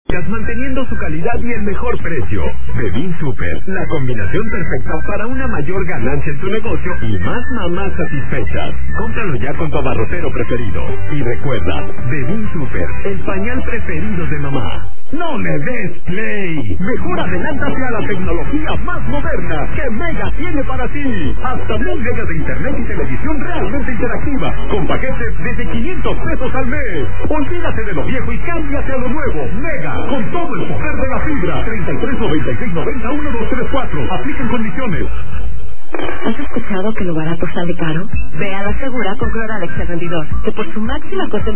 manteniendo su calidad y el mejor precio. Bebin Super, la combinación perfecta para una mayor ganancia en tu negocio y más mamás satisfechas. Cómpralo ya con tu abarrotero preferido. Y recuerda, Bebin Super, el pañal preferido de mamá. ¡No le des play! Mejor adelántate a la tecnología más moderna que Mega tiene para ti. Hasta 1000 megas de internet y televisión realmente interactiva, con paquetes desde 500 pesos al mes. Olvídate de lo viejo y cámbiate a lo nuevo. Mega, con todo el poder de la fibra. 33 96 90 1234. Aplican condiciones. ¿Has escuchado que lo barato sale caro? Ve a la segura con Cloralex el rendidor, que por su máxima concentración